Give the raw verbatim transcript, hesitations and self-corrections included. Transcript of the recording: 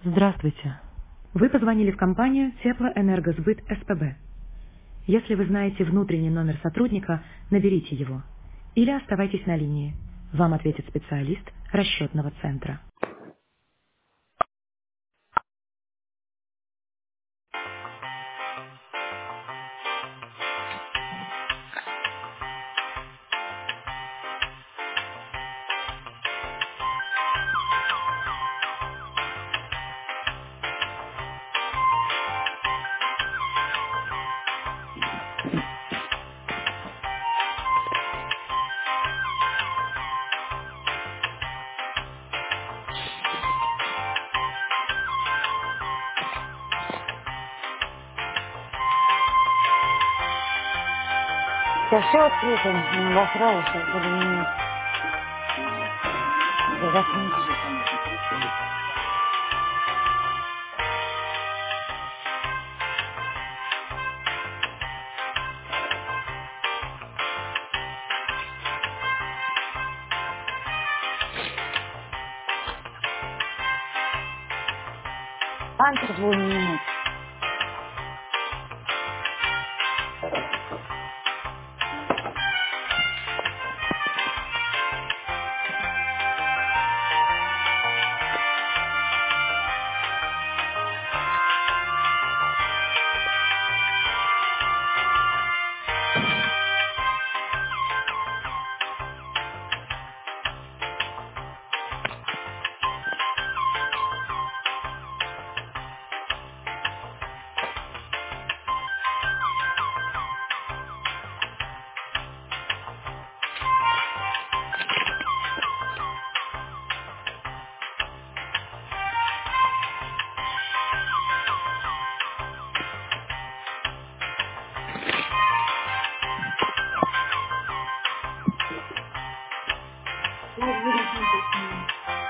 Здравствуйте. Вы позвонили в компанию Теплоэнергосбыт СПБ. Если вы знаете внутренний номер сотрудника, наберите его. Или оставайтесь на линии. Вам ответит специалист расчетного центра. Я все открыто, не вошла, сейчас буду менять. Да закрыть. Антр буду менять. Сейчас будем антр менять.